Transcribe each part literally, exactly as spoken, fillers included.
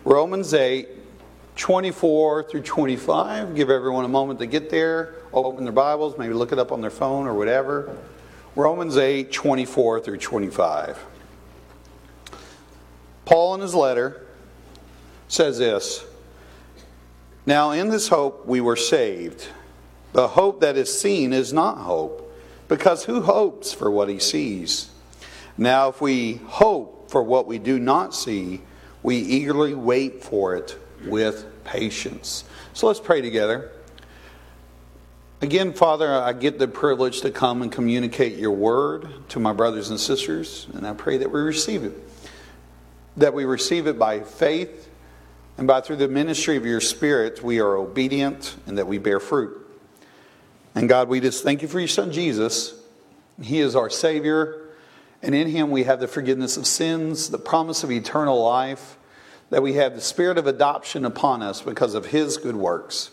Romans eight, twenty-four through twenty-five. Give everyone a moment to get there. Open their Bibles, maybe look it up on their phone or whatever. Romans eight, twenty-four through twenty-five. Paul in his letter says this: Now in this hope we were saved. The hope that is seen is not hope, because who hopes for what he sees? Now if we hope for what we do not see, we eagerly wait for it with patience. So let's pray together. Again, Father, I get the privilege to come and communicate your word to my brothers and sisters, and I pray that we receive it. That we receive it by faith, and by through the ministry of your Spirit, we are obedient and that we bear fruit. And God, we just thank you for your Son Jesus. He is our Savior, and in Him we have the forgiveness of sins, the promise of eternal life, that we have the Spirit of adoption upon us because of His good works.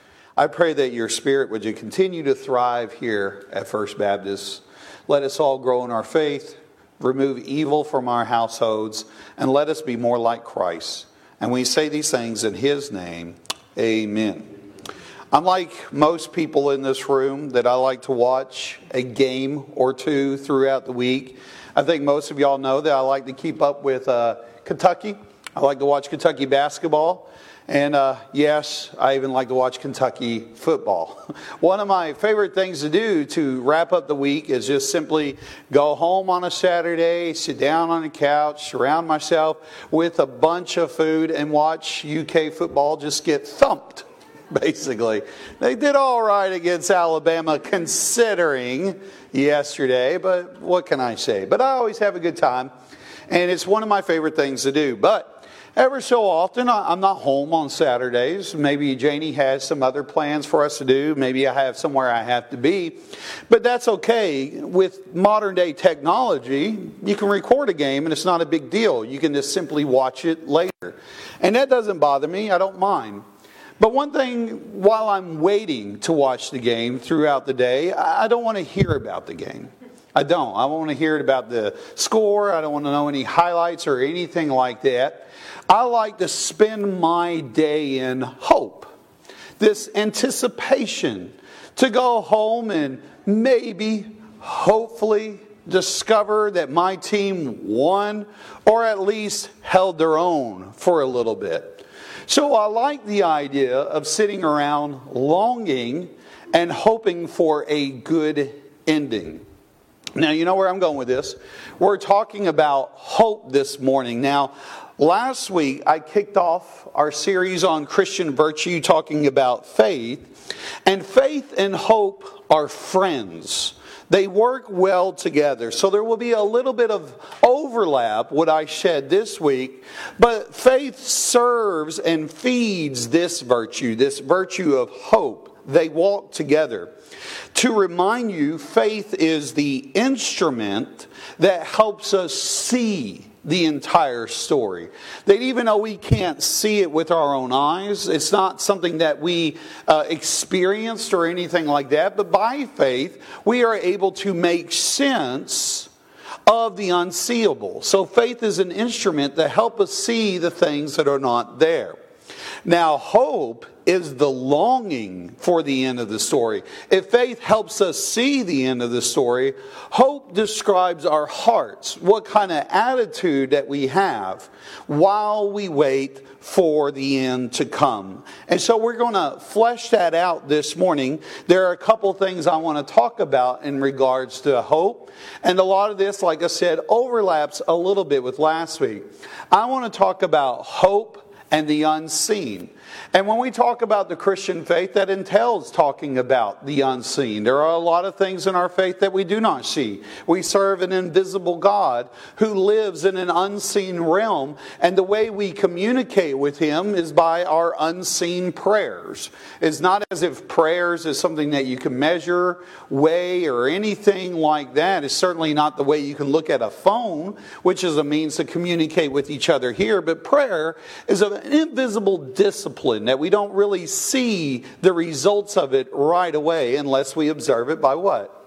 I pray that your Spirit would you continue to thrive here at First Baptist. Let us all grow in our faith, remove evil from our households, and let us be more like Christ. And we say these things in His name. Amen. I'm like most people in this room that I like to watch a game or two throughout the week. I think most of y'all know that I like to keep up with uh, Kentucky. I like to watch Kentucky basketball. And uh, yes, I even like to watch Kentucky football. One of my favorite things to do to wrap up the week is just simply go home on a Saturday, sit down on a couch, surround myself with a bunch of food, and watch U K football just get thumped, basically. They did all right against Alabama considering yesterday, but what can I say? But I always have a good time, and it's one of my favorite things to do. But every so often, I'm not home on Saturdays. Maybe Janie has some other plans for us to do. Maybe I have somewhere I have to be. But that's okay. With modern day technology, you can record a game and it's not a big deal. You can just simply watch it later. And that doesn't bother me. I don't mind. But one thing, while I'm waiting to watch the game throughout the day, I don't want to hear about the game. I don't. I want to hear about the score. I don't want to know any highlights or anything like that. I like to spend my day in hope, this anticipation to go home and maybe, hopefully, discover that my team won or at least held their own for a little bit. So I like the idea of sitting around longing and hoping for a good ending. Now, you know where I'm going with this. We're talking about hope this morning. Now, last week I kicked off our series on Christian virtue talking about faith. And faith and hope are friends. They work well together. So there will be a little bit of overlap, what I said this week. But faith serves and feeds this virtue, this virtue of hope. They walk together. To remind you, faith is the instrument that helps us see the entire story. That even though we can't see it with our own eyes, it's not something that we uh, experienced or anything like that, but by faith, we are able to make sense of the unseeable. So faith is an instrument that helps us see the things that are not there. Now, hope is the longing for the end of the story. If faith helps us see the end of the story, hope describes our hearts, what kind of attitude that we have while we wait for the end to come. And so we're going to flesh that out this morning. There are a couple things I want to talk about in regards to hope. And a lot of this, like I said, overlaps a little bit with last week. I want to talk about hope and the unseen. And when we talk about the Christian faith, that entails talking about the unseen. There are a lot of things in our faith that we do not see. We serve an invisible God who lives in an unseen realm, and the way we communicate with Him is by our unseen prayers. It's not as if prayers is something that you can measure, weigh, or anything like that. It's certainly not the way you can look at a phone, which is a means to communicate with each other here. But prayer is an invisible discipline that we don't really see the results of it right away unless we observe it by what?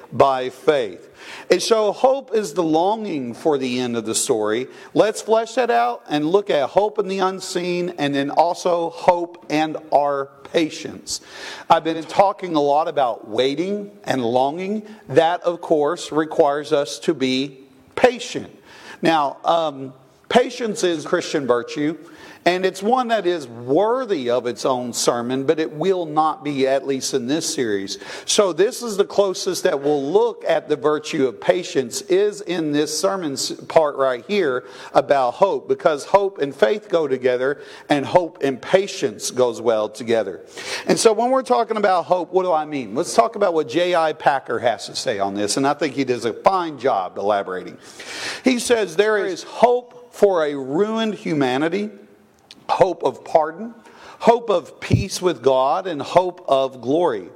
by faith. And so hope is the longing for the end of the story. Let's flesh that out and look at hope in the unseen, and then also hope and our patience. I've been talking a lot about waiting and longing. That, of course, requires us to be patient. Now, um, patience is Christian virtue. And it's one that is worthy of its own sermon, but it will not be, at least in this series. So this is the closest that we'll look at the virtue of patience, is in this sermon part right here about hope. Because hope and faith go together, and hope and patience goes well together. And so when we're talking about hope, what do I mean? Let's talk about what J I Packer has to say on this. And I think he does a fine job elaborating. He says there is hope for a ruined humanity, hope of pardon, hope of peace with God, and hope of glory.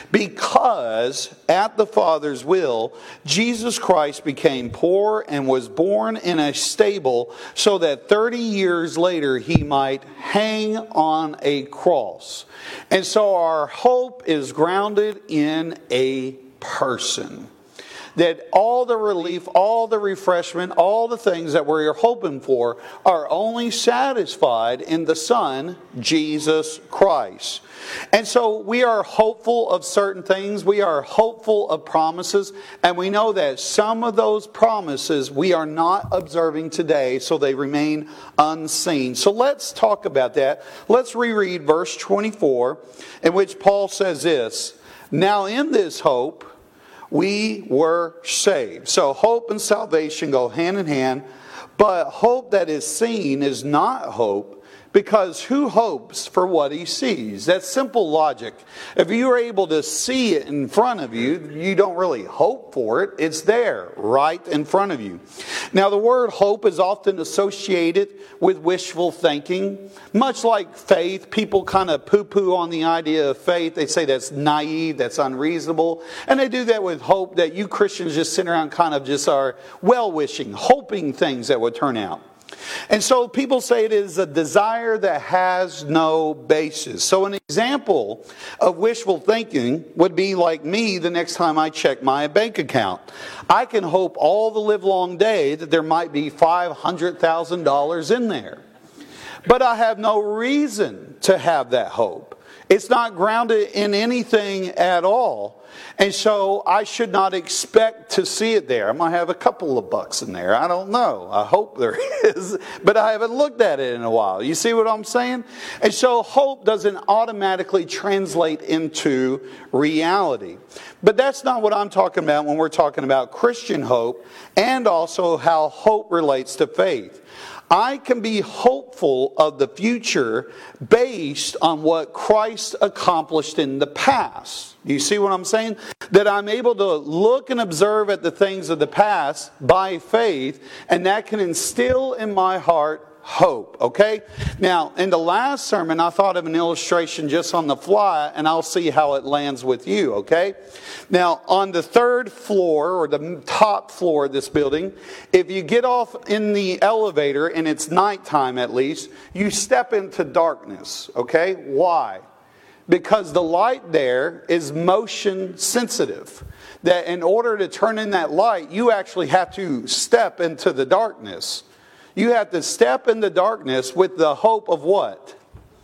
Because at the Father's will, Jesus Christ became poor and was born in a stable so that thirty years later he might hang on a cross. And so our hope is grounded in a person. That all the relief, all the refreshment, all the things that we're hoping for are only satisfied in the Son, Jesus Christ. And so we are hopeful of certain things. We are hopeful of promises. And we know that some of those promises we are not observing today, so they remain unseen. So let's talk about that. Let's reread verse twenty-four, in which Paul says this: "Now in this hope we were saved." So hope and salvation go hand in hand. But hope that is seen is not hope, because who hopes for what he sees? That's simple logic. If you're able to see it in front of you, you don't really hope for it. It's there, right in front of you. Now, the word hope is often associated with wishful thinking. Much like faith, people kind of poo-poo on the idea of faith. They say that's naive, that's unreasonable. And they do that with hope, that you Christians just sit around kind of just are well-wishing, hoping things that would turn out. And so people say it is a desire that has no basis. So an example of wishful thinking would be like me the next time I check my bank account. I can hope all the livelong day that there might be five hundred thousand dollars in there. But I have no reason to have that hope. It's not grounded in anything at all. And so I should not expect to see it there. I might have a couple of bucks in there. I don't know. I hope there is. But I haven't looked at it in a while. You see what I'm saying? And so hope doesn't automatically translate into reality. But that's not what I'm talking about when we're talking about Christian hope, and also how hope relates to faith. I can be hopeful of the future based on what Christ accomplished in the past. Do you see what I'm saying? That I'm able to look and observe at the things of the past by faith, and that can instill in my heart hope. Okay? Now, in the last sermon, I thought of an illustration just on the fly, and I'll see how it lands with you. Okay? Now, on the third floor, or the top floor of this building, if you get off in the elevator, and it's nighttime at least, you step into darkness. Okay? Why? Because the light there is motion sensitive. That in order to turn in that light, you actually have to step into the darkness. You have to step in the darkness with the hope of what?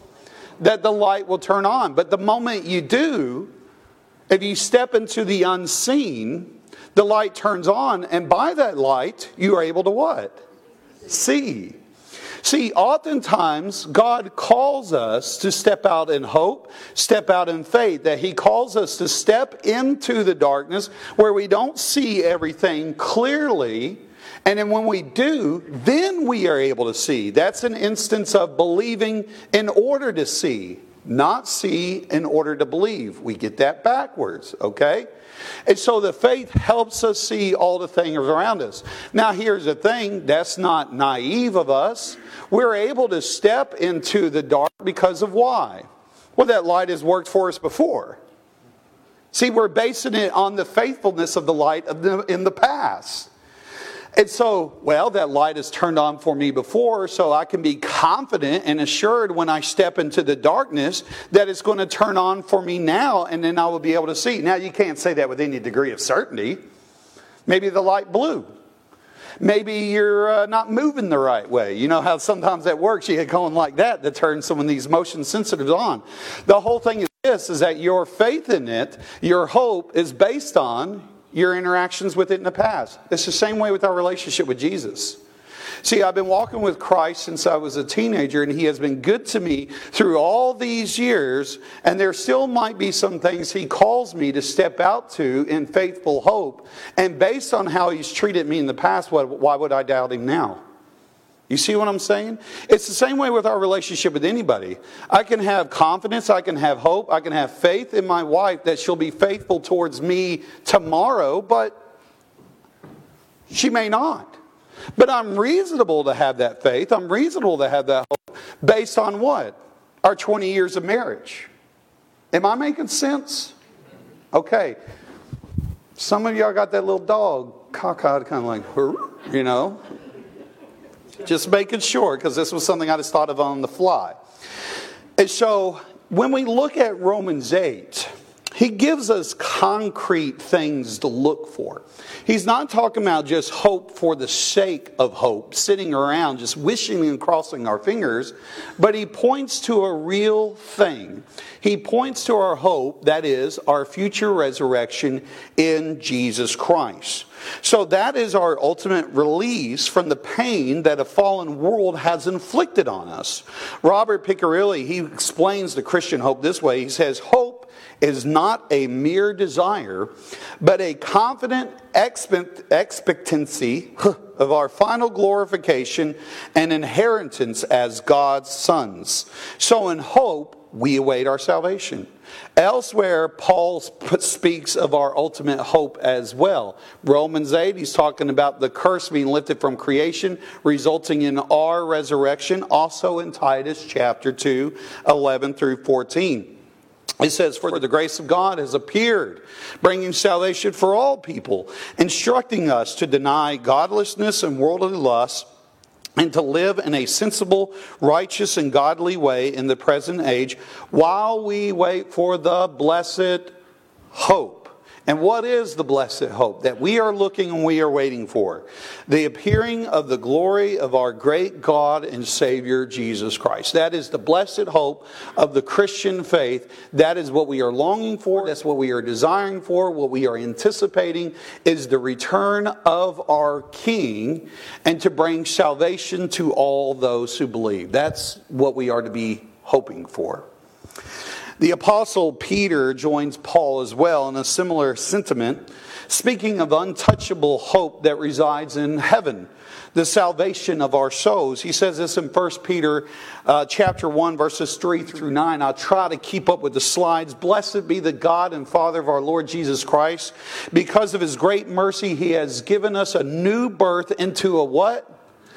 That the light will turn on. But the moment you do, if you step into the unseen, the light turns on, and by that light, you are able to what? See. See, oftentimes, God calls us to step out in hope, step out in faith. That He calls us to step into the darkness where we don't see everything clearly. And then when we do, then we are able to see. That's an instance of believing in order to see, not see in order to believe. We get that backwards, okay? And so the faith helps us see all the things around us. Now here's the thing, that's not naive of us. We're able to step into the dark because of why? Well, that light has worked for us before. See, we're basing it on the faithfulness of the light of the, in the past. And so, well, that light is turned on for me before, so I can be confident and assured when I step into the darkness that it's going to turn on for me now, and then I will be able to see. Now, you can't say that with any degree of certainty. Maybe the light blew. Maybe you're uh, not moving the right way. You know how sometimes that works. You get going like that to turn some of these motion sensitives on. The whole thing is this, is that your faith in it, your hope is based on your interactions with it in the past. It's the same way with our relationship with Jesus. See, I've been walking with Christ since I was a teenager, and He has been good to me through all these years, and there still might be some things He calls me to step out to in faithful hope. And based on how He's treated me in the past, why would I doubt Him now? You see what I'm saying? It's the same way with our relationship with anybody. I can have confidence, I can have hope, I can have faith in my wife that she'll be faithful towards me tomorrow, but she may not. But I'm reasonable to have that faith. I'm reasonable to have that hope based on what? Our twenty years of marriage. Am I making sense? Okay. Some of y'all got that little dog cockeyed kind of like, you know. Just making sure, because this was something I just thought of on the fly. And so, when we look at Romans eight, he gives us concrete things to look for. He's not talking about just hope for the sake of hope, sitting around just wishing and crossing our fingers, but he points to a real thing. He points to our hope, that is, our future resurrection in Jesus Christ. So that is our ultimate release from the pain that a fallen world has inflicted on us. Robert Piccirilli, he explains the Christian hope this way. He says, hope is not a mere desire, but a confident expect- expectancy of our final glorification and inheritance as God's sons. So in hope, we await our salvation. Elsewhere, Paul speaks of our ultimate hope as well. Romans eight, he's talking about the curse being lifted from creation, resulting in our resurrection. Also in Titus chapter two, eleven through fourteen. It says, for the grace of God has appeared, bringing salvation for all people, instructing us to deny godlessness and worldly lust, and to live in a sensible, righteous, and godly way in the present age, while we wait for the blessed hope. And what is the blessed hope that we are looking and we are waiting for? The appearing of the glory of our great God and Savior, Jesus Christ. That is the blessed hope of the Christian faith. That is what we are longing for. That's what we are desiring for. What we are anticipating is the return of our King, and to bring salvation to all those who believe. That's what we are to be hoping for. The Apostle Peter joins Paul as well in a similar sentiment, speaking of untouchable hope that resides in heaven, the salvation of our souls. He says this in First Peter uh, chapter one, verses three through nine. I'll try to keep up with the slides. Blessed be the God and Father of our Lord Jesus Christ. Because of His great mercy, He has given us a new birth into a what?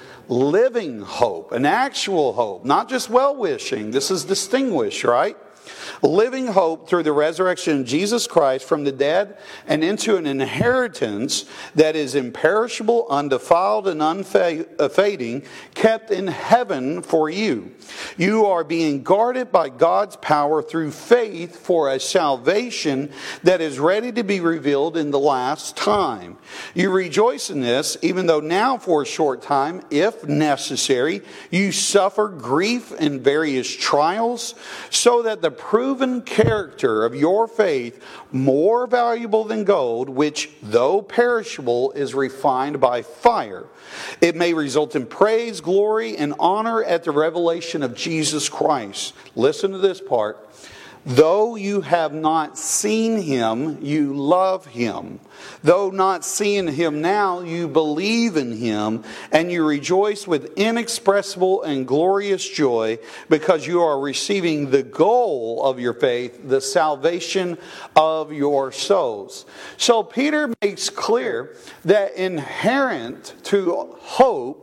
Living hope, an actual hope, not just well-wishing. This is distinguished, right? Living hope through the resurrection of Jesus Christ from the dead, and into an inheritance that is imperishable, undefiled, and unfading, kept in heaven for you. You are being guarded by God's power through faith for a salvation that is ready to be revealed in the last time. You rejoice in this, even though now for a short time, if necessary, you suffer grief in various trials, so that the proven character of your faith, more valuable than gold, which though perishable is refined by fire, it may result in praise, glory, and honor at the revelation of Jesus Christ. Listen to this part. Though you have not seen Him, you love Him. Though not seeing Him now, you believe in Him, and you rejoice with inexpressible and glorious joy, because you are receiving the goal of your faith, the salvation of your souls. So Peter makes clear that inherent to hope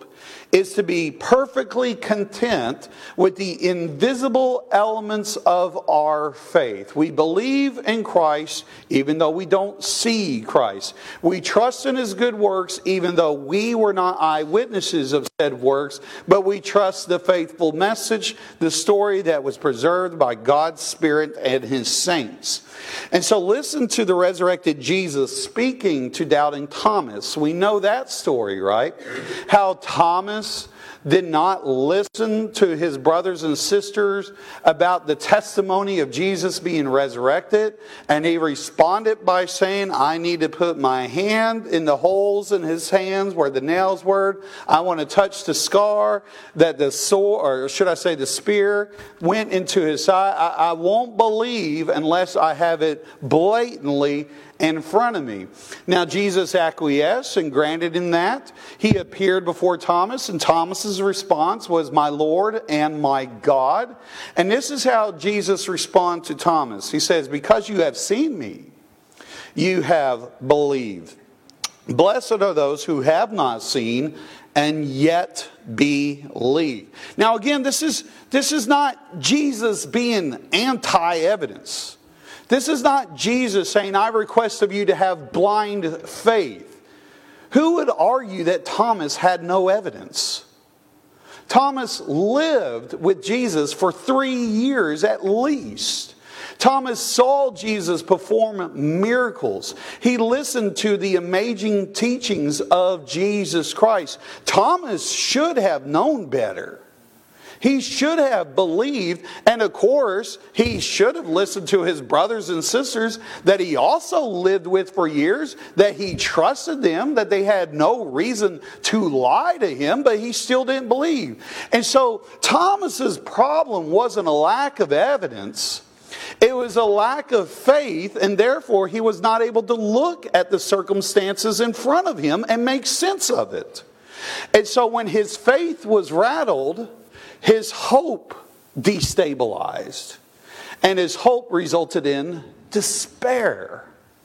is to be perfectly content with the invisible elements of our faith. We believe in Christ even though we don't see Christ. We trust in His good works even though we were not eyewitnesses of said works, but we trust the faithful message, the story that was preserved by God's Spirit and His saints. And so listen to the resurrected Jesus speaking to doubting Thomas. We know that story, right? How Thomas did not listen to his brothers and sisters about the testimony of Jesus being resurrected. And he responded by saying, I need to put my hand in the holes in his hands where the nails were. I want to touch the scar that the sword, or should I say the spear, went into his side. I, I won't believe unless I have it blatantly in front of me. Now Jesus acquiesced and granted him that. He appeared before Thomas, and Thomas's response was, my Lord and my God. And this is how Jesus responds to Thomas. He says, because you have seen me, you have believed. Blessed are those who have not seen and yet believe. Now again, this is this is not Jesus being anti-evidence. This is not Jesus saying, I request of you to have blind faith. Who would argue that Thomas had no evidence? Thomas lived with Jesus for three years at least. Thomas saw Jesus perform miracles. He listened to the amazing teachings of Jesus Christ. Thomas should have known better. He should have believed, and of course, he should have listened to his brothers and sisters that he also lived with for years, that he trusted them, that they had no reason to lie to him, but he still didn't believe. And so Thomas's problem wasn't a lack of evidence. It was a lack of faith, and therefore he was not able to look at the circumstances in front of him and make sense of it. And so when his faith was rattled, his hope destabilized, and his hope resulted in despair.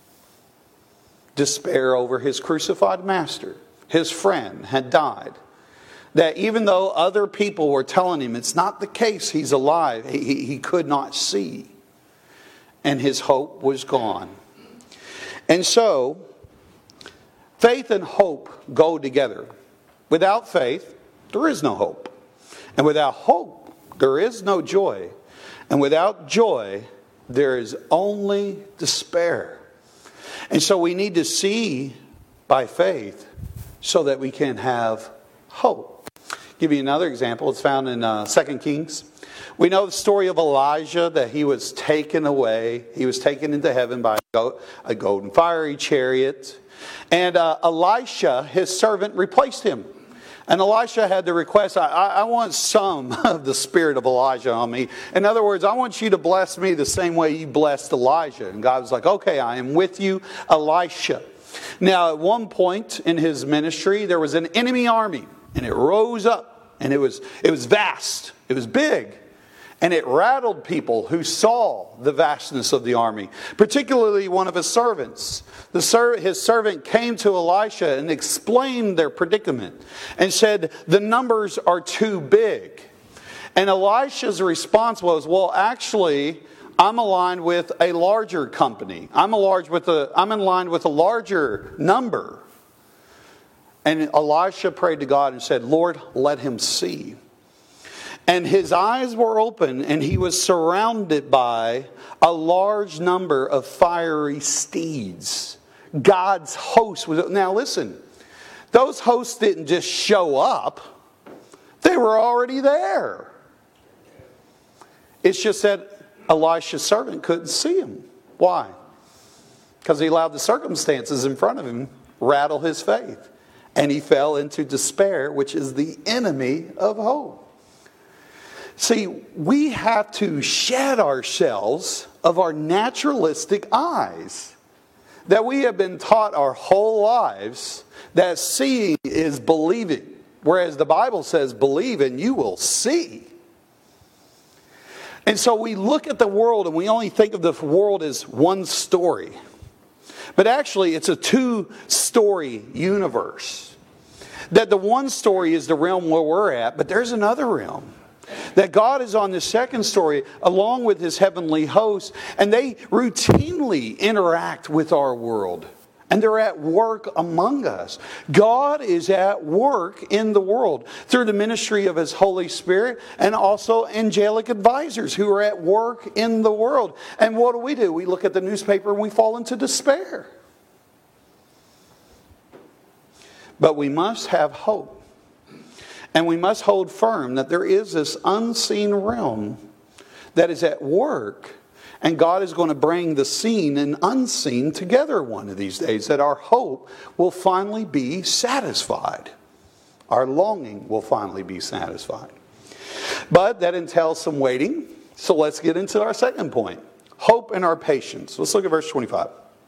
Despair over his crucified master. His friend had died. That even though other people were telling him it's not the case, he's alive, he, he, he could not see. And his hope was gone. And so, faith and hope go together. Without faith, there is no hope. And without hope, there is no joy. And without joy, there is only despair. And so we need to see by faith so that we can have hope. I'll give you another example. It's found in uh, Second Kings. We know the story of Elijah, that he was taken away. He was taken into heaven by a golden fiery chariot. And uh, Elisha, his servant, replaced him. And Elisha had the request, I, I want some of the spirit of Elijah on me. In other words, I want you to bless me the same way you blessed Elijah. And God was like, okay, I am with you, Elisha. Now, at one point in his ministry, there was an enemy army. And it rose up. And it was, it was vast. It was big. And it rattled people who saw the vastness of the army, particularly one of his servants. The ser- his servant came to Elisha and explained their predicament and said, the numbers are too big. And Elisha's response was, well, actually, I'm aligned with a larger company. I'm, a large with a, I'm in line with a larger number. And Elisha prayed to God and said, Lord, let him see. And his eyes were open, and he was surrounded by a large number of fiery steeds. God's host was... Now listen, those hosts didn't just show up. They were already there. It's just that Elisha's servant couldn't see him. Why? Because he allowed the circumstances in front of him rattle his faith. And he fell into despair, which is the enemy of hope. See, we have to shed ourselves of our naturalistic eyes that we have been taught our whole lives that seeing is believing. Whereas the Bible says, believe and you will see. And so we look at the world and we only think of the world as one story. But actually it's a two-story universe. that the one story is the realm where we're at, but there's another realm. That God is on the second story along with his heavenly hosts, and they routinely interact with our world. And they're at work among us. God is at work in the world through the ministry of his Holy Spirit and also angelic advisors who are at work in the world. And what do we do? We look at the newspaper and we fall into despair. But we must have hope. And we must hold firm that there is this unseen realm that is at work. And God is going to bring the seen and unseen together one of these days. That our hope will finally be satisfied. Our longing will finally be satisfied. But that entails some waiting. So let's get into our second point. Hope and our patience. Let's look at verse twenty-five.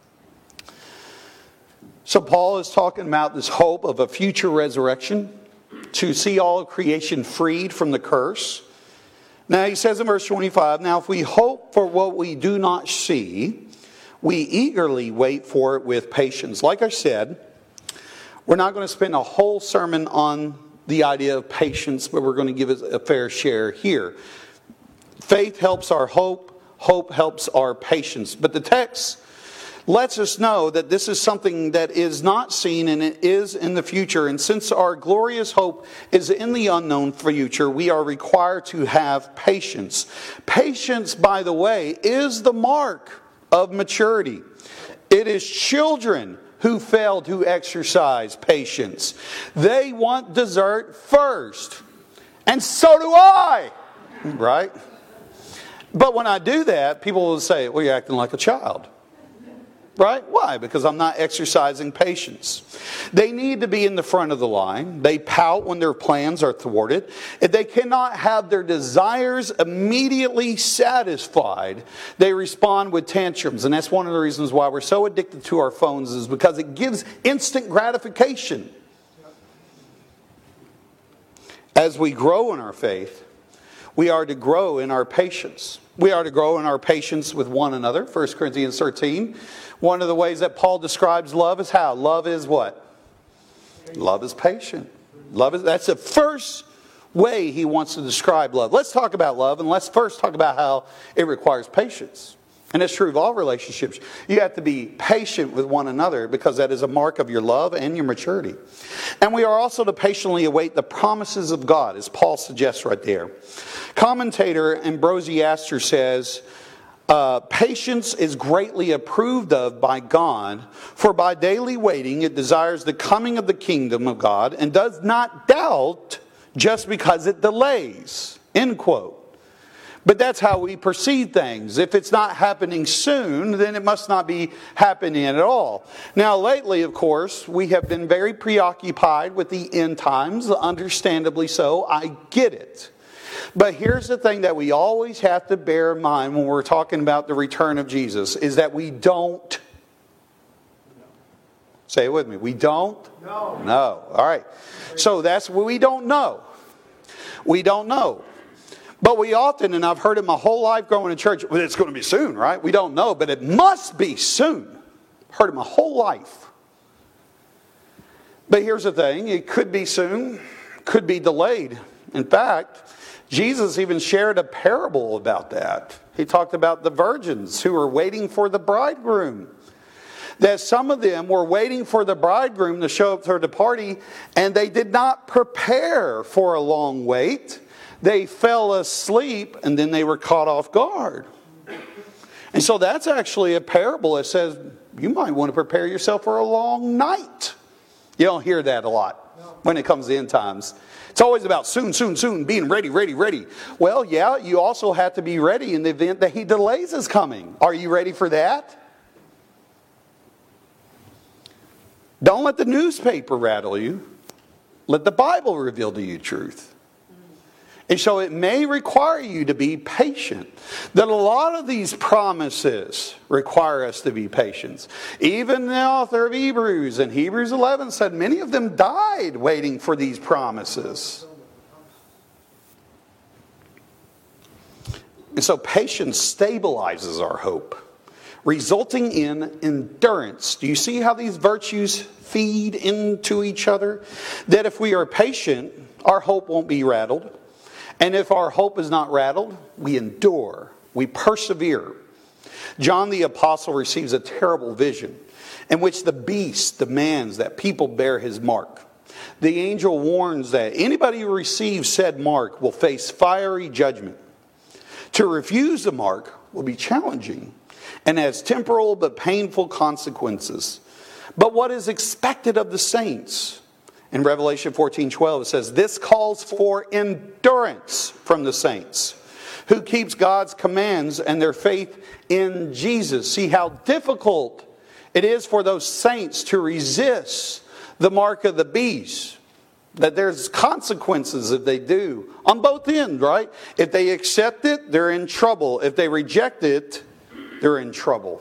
So Paul is talking about this hope of a future resurrection, to see all of creation freed from the curse. Now he says in verse twenty-five, now if we hope for what we do not see, we eagerly wait for it with patience. Like I said, we're not going to spend a whole sermon on the idea of patience, but we're going to give it a fair share here. Faith helps our hope, hope helps our patience. But the text lets us know that this is something that is not seen and it is in the future. And since our glorious hope is in the unknown future, we are required to have patience. Patience, by the way, is the mark of maturity. It is children who fail to exercise patience. They want dessert first. And so do I. Right? But when I do that, people will say, well, you're acting like a child. Right? Why? Because I'm not exercising patience. They need to be in the front of the line. They pout when their plans are thwarted. If they cannot have their desires immediately satisfied, they respond with tantrums. And that's one of the reasons why we're so addicted to our phones, is because it gives instant gratification. As we grow in our faith, we are to grow in our patience. We are to grow in our patience with one another. First Corinthians thirteen. One of the ways that Paul describes love is how? Love is what? Love is patient. Love is, that's the first way he wants to describe love. Let's talk about love, and let's first talk about how it requires patience. And it's true of all relationships. You have to be patient with one another because that is a mark of your love and your maturity. And we are also to patiently await the promises of God, as Paul suggests right there. Commentator Ambrosiaster says, Uh, patience is greatly approved of by God, for by daily waiting it desires the coming of the kingdom of God and does not doubt just because it delays. End quote. But that's how we perceive things. If it's not happening soon, then it must not be happening at all. Now, lately, of course, we have been very preoccupied with the end times, understandably so. I get it. But here's the thing that we always have to bear in mind when we're talking about the return of Jesus, is that we don't. Say it with me. We don't? No. No. All right. So that's what we don't know. We don't know. But we often, and I've heard it my whole life growing in church, well, it's going to be soon, right? We don't know, but it must be soon. Heard it my whole life. But here's the thing. It could be soon. Could be delayed. In fact, Jesus even shared a parable about that. He talked about the virgins who were waiting for the bridegroom. That some of them were waiting for the bridegroom to show up for the party, and they did not prepare for a long wait. They fell asleep, and then they were caught off guard. And so that's actually a parable that says you might want to prepare yourself for a long night. You don't hear that a lot when it comes to end times. It's always about soon, soon, soon, being ready, ready, ready. Well, yeah, you also have to be ready in the event that he delays his coming. Are you ready for that? Don't let the newspaper rattle you. Let the Bible reveal to you truth. And so it may require you to be patient. That a lot of these promises require us to be patient. Even the author of Hebrews in Hebrews eleven said many of them died waiting for these promises. And so patience stabilizes our hope. resulting in endurance. Do you see how these virtues feed into each other? That if we are patient, our hope won't be rattled. And if our hope is not rattled, we endure, we persevere. John the Apostle receives a terrible vision in which the beast demands that people bear his mark. The angel warns that anybody who receives said mark will face fiery judgment. To refuse the mark will be challenging and has temporal but painful consequences. But what is expected of the saints? In Revelation fourteen twelve it says, this calls for endurance from the saints who keeps God's commands and their faith in Jesus. See how difficult it is for those saints to resist the mark of the beast. That there's consequences if they do. On both ends, right? If they accept it, they're in trouble. If they reject it, they're in trouble.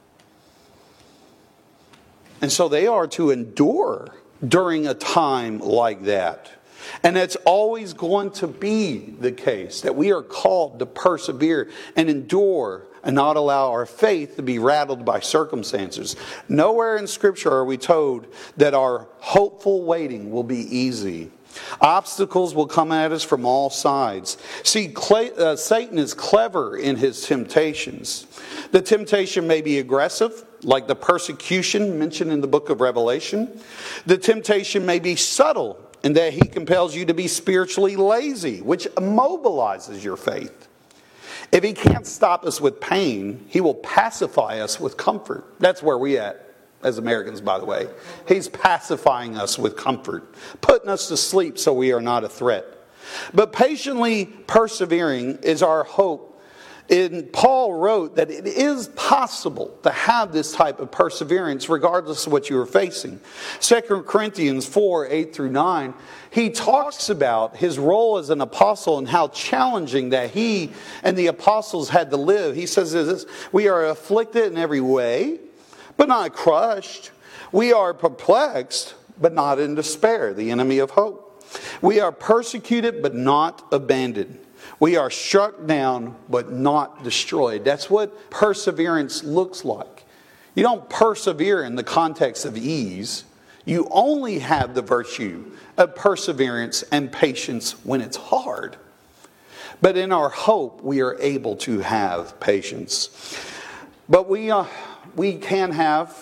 And so they are to endure during a time like that. And it's always going to be the case that we are called to persevere and endure and not allow our faith to be rattled by circumstances. Nowhere in Scripture are we told that our hopeful waiting will be easy. Obstacles will come at us from all sides. See, uh, Satan is clever in his temptations. The temptation may be aggressive, like the persecution mentioned in the book of Revelation. The temptation may be subtle, in that he compels you to be spiritually lazy, which immobilizes your faith. If he can't stop us with pain, he will pacify us with comfort. That's where we at as Americans, by the way. He's pacifying us with comfort, putting us to sleep so we are not a threat. But patiently persevering is our hope. And Paul wrote that it is possible to have this type of perseverance regardless of what you are facing. Second Corinthians four, eight through nine, he talks about his role as an apostle and how challenging that he and the apostles had to live. He says this, we are afflicted in every way, but not crushed. We are perplexed, but not in despair, the enemy of hope. We are persecuted, but not abandoned. We are struck down, but not destroyed. That's what perseverance looks like. You don't persevere in the context of ease. You only have the virtue of perseverance and patience when it's hard. But in our hope, we are able to have patience. But we, uh, we can have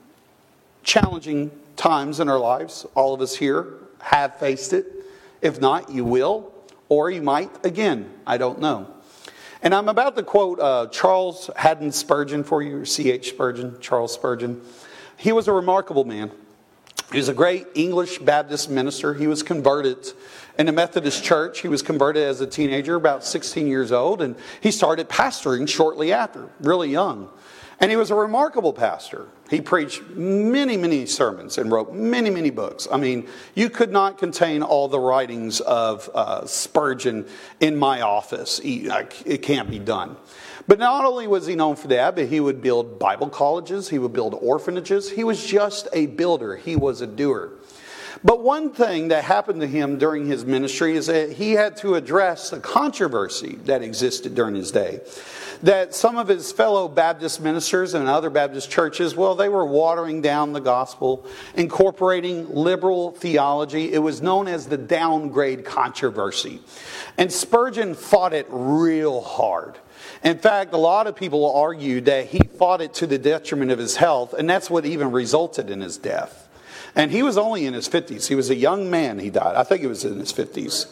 challenging times in our lives. All of us here have faced it. If not, you will. Or you might again. I don't know. And I'm about to quote uh, Charles Haddon Spurgeon for you, C H Spurgeon, Charles Spurgeon. He was a remarkable man. He was a great English Baptist minister. He was converted in a Methodist church. He was converted as a teenager, about sixteen years old. And he started pastoring shortly after, really young. And he was a remarkable pastor. He preached many, many sermons and wrote many, many books. I mean, you could not contain all the writings of uh, Spurgeon in my office. It can't be done. But not only was he known for that, but he would build Bible colleges. He would build orphanages. He was just a builder. He was a doer. But one thing that happened to him during his ministry is that he had to address the controversy that existed during his day. That some of his fellow Baptist ministers and other Baptist churches, well, they were watering down the gospel, incorporating liberal theology. It was known as the downgrade controversy. And Spurgeon fought it real hard. In fact, a lot of people argue that he fought it to the detriment of his health, and that's what even resulted in his death. And he was only in his fifties. He was a young man, he died. I think he was in his fifties.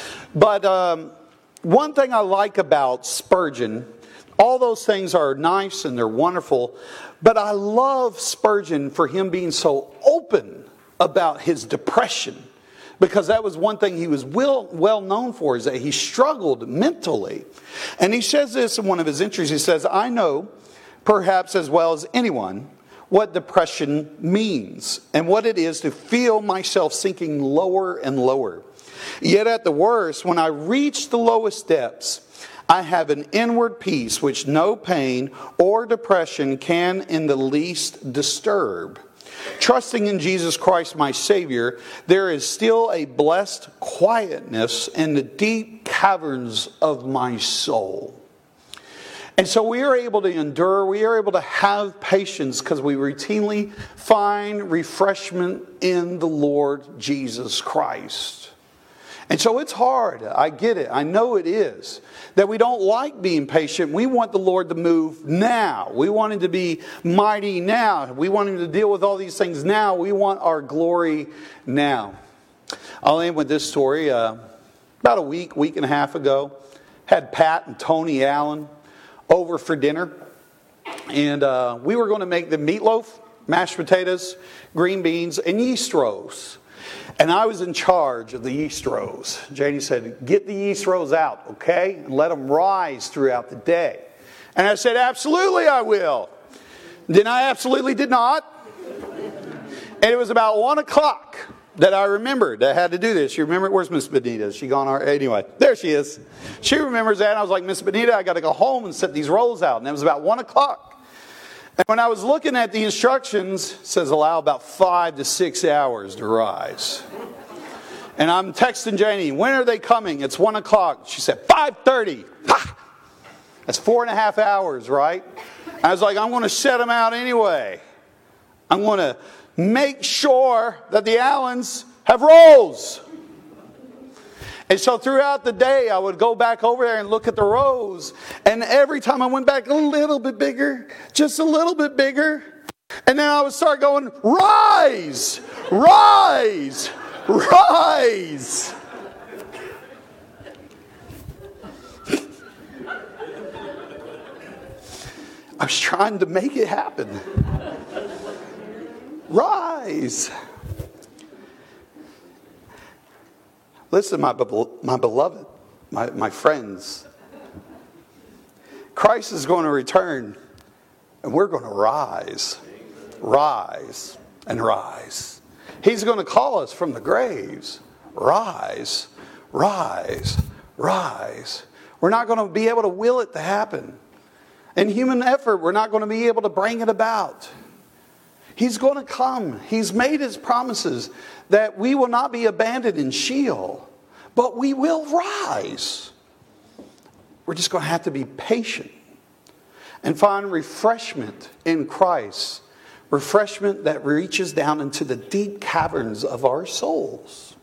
But um, one thing I like about Spurgeon, all those things are nice and they're wonderful, but I love Spurgeon for him being so open about his depression, because that was one thing he was well, well known for, is that he struggled mentally. And he says this in one of his entries. He says, I know, perhaps as well as anyone, what depression means and what it is to feel myself sinking lower and lower. Yet at the worst, when I reach the lowest depths, I have an inward peace which no pain or depression can in the least disturb. Trusting in Jesus Christ, my Savior, there is still a blessed quietness in the deep caverns of my soul. And so we are able to endure, we are able to have patience because we routinely find refreshment in the Lord Jesus Christ. And so it's hard. I get it. I know it is. That we don't like being patient. We want the Lord to move now. We want Him to be mighty now. We want Him to deal with all these things now. We want our glory now. I'll end with this story. Uh, about a week, week and a half ago, had Pat and Tony Allen over for dinner. And uh, we were going to make the meatloaf, mashed potatoes, green beans, and yeast rolls. And I was in charge of the yeast rows. Janie said, get the yeast rows out, okay? And let them rise throughout the day. And I said, absolutely I will. Then I absolutely did not. And it was about one o'clock that I remembered I had to do this. You remember? Where's Miss Benita? Is she gone? Anyway, there she is. She remembers that. And I was like, Miss Benita, I got to go home and set these rolls out. And it was about one o'clock. And when I was looking at the instructions, it says allow about five to six hours to rise. And I'm texting Janie, when are they coming? It's one o'clock. She said, five thirty. Ha! That's four and a half hours, right? I was like, I'm going to set them out anyway. I'm going to make sure that the Allens have rolls. And so throughout the day, I would go back over there and look at the rows. And every time I went back a little bit bigger, just a little bit bigger. And then I would start going, rise, rise, rise. I was trying to make it happen. Rise. Listen, my, my beloved, my, my friends, Christ is going to return and we're going to rise, rise, and rise. He's going to call us from the graves. Rise, rise, rise. We're not going to be able to will it to happen. In human effort, we're not going to be able to bring it about. He's going to come. He's made His promises that we will not be abandoned in Sheol, but we will rise. We're just going to have to be patient and find refreshment in Christ. Refreshment that reaches down into the deep caverns of our souls.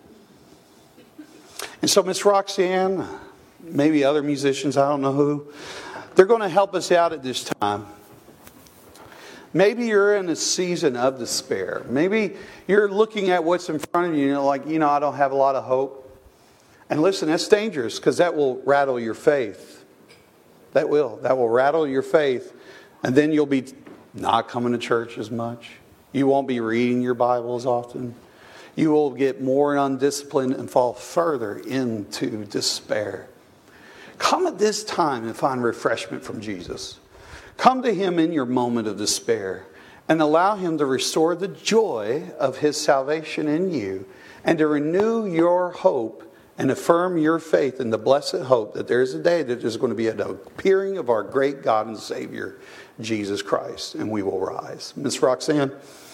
And so Miss Roxanne, maybe other musicians, I don't know who, they're going to help us out at this time. Maybe you're in a season of despair. Maybe you're looking at what's in front of you and you're like, you know, I don't have a lot of hope. And listen, that's dangerous because that will rattle your faith. That will. That will rattle your faith. And then you'll be not coming to church as much. You won't be reading your Bible as often. You will get more undisciplined and fall further into despair. Come at this time and find refreshment from Jesus. Come to Him in your moment of despair and allow Him to restore the joy of His salvation in you and to renew your hope and affirm your faith in the blessed hope that there is a day that there's going to be an appearing of our great God and Savior, Jesus Christ, and we will rise. Miss Roxanne.